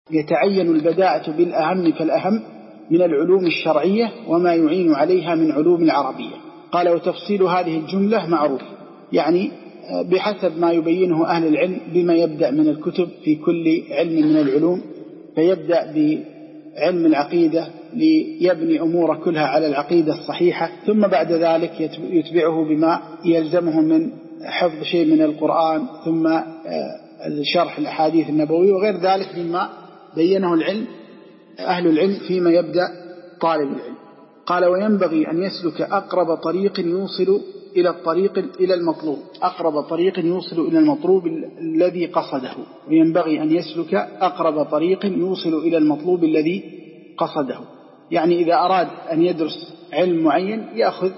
يتعين البداءة بالأهم فالأهم من العلوم الشرعية وما يعين عليها من علوم العربية. قال وتفصيل هذه الجملة معروف، يعني بحسب ما يبينه أهل العلم بما يبدأ من الكتب في كل علم من العلوم، فيبدأ بعلم العقيدة ليبني أمور كلها على العقيدة الصحيحة، ثم بعد ذلك يتبعه بما يلزمه من حفظ شيء من القرآن، ثم شرح الأحاديث النبوية وغير ذلك مما بينه أهل العلم فيما يبدأ طالب العلم. قال وينبغي أن يسلك أقرب طريق يوصل إلى المطلوب، أقرب طريق يوصل إلى المطلوب الذي قصده، وينبغي أن يسلك أقرب طريق يوصل إلى المطلوب الذي قصده. يعني إذا أراد أن يدرس علم معين يأخذ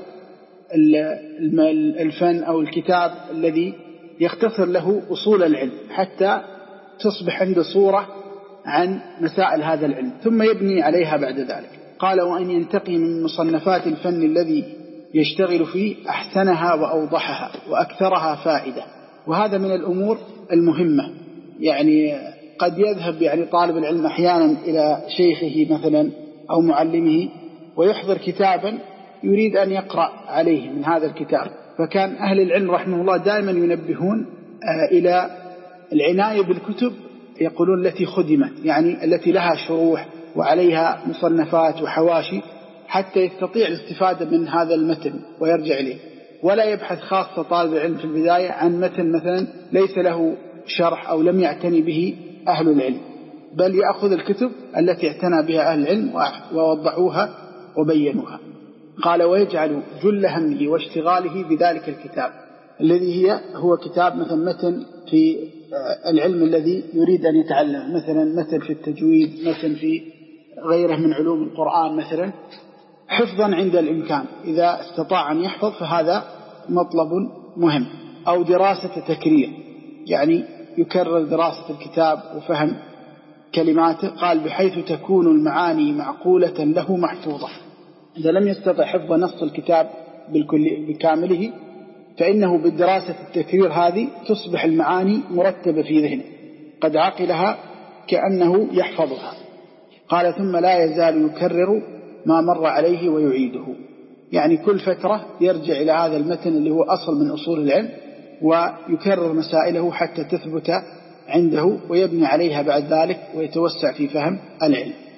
الفن أو الكتاب الذي يختصر له أصول العلم حتى تصبح عنده صورة عن مسائل هذا العلم، ثم يبني عليها بعد ذلك. قال وأن ينتقي من مصنفات الفن الذي يشتغل فيه أحسنها وأوضحها وأكثرها فائدة. وهذا من الأمور المهمة، يعني قد يذهب يعني طالب العلم أحيانا إلى شيخه مثلا أو معلمه ويحضر كتابا يريد أن يقرأ عليه من هذا الكتاب، فكان أهل العلم رحمه الله دائما ينبهون إلى العناية بالكتب، يقولون التي خدمت، يعني التي لها شروح وعليها مصنفات وحواشي حتى يستطيع الاستفادة من هذا المتن ويرجع إليه، ولا يبحث خاصة طالب العلم في البداية عن متن مثلا ليس له شرح أو لم يعتني به أهل العلم، بل يأخذ الكتب التي اعتنى بها أهل العلم ووضحوها وبينوها. قال ويجعل جل همه واشتغاله بذلك الكتاب الذي هو كتاب مثلا متن في العلم الذي يريد أن يتعلم، مثلا متن في التجويد، متن في غيره من علوم القرآن مثلا، حفظا عند الإمكان إذا استطاع أن يحفظ فهذا مطلب مهم، أو دراسة تكرير، يعني يكرر دراسة الكتاب وفهم كلماته. قال بحيث تكون المعاني معقولة له محفوظة، إذا لم يستطع حفظ نص الكتاب بكامله فإنه بالدراسة التكرير هذه تصبح المعاني مرتبة في ذهنه قد عقلها كأنه يحفظها. قال ثم لا يزال يكرر ما مر عليه ويعيده، يعني كل فترة يرجع إلى هذا المتن اللي هو أصل من أصول العلم ويكرر مسائله حتى تثبت عنده ويبني عليها بعد ذلك ويتوسع في فهم العلم.